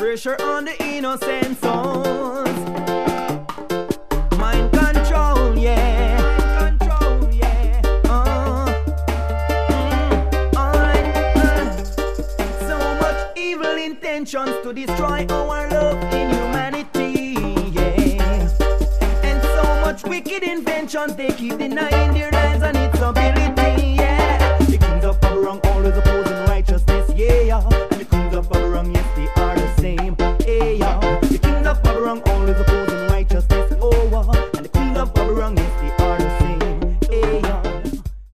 Pressure on the innocent souls. Mind control, yeah. Mind control, yeah. Alright. So much evil intentions to destroy our love in humanity, yeah. And so much wicked inventions, they keep denying their lives and its ability, yeah. The kings of power always opposing righteousness, yeah.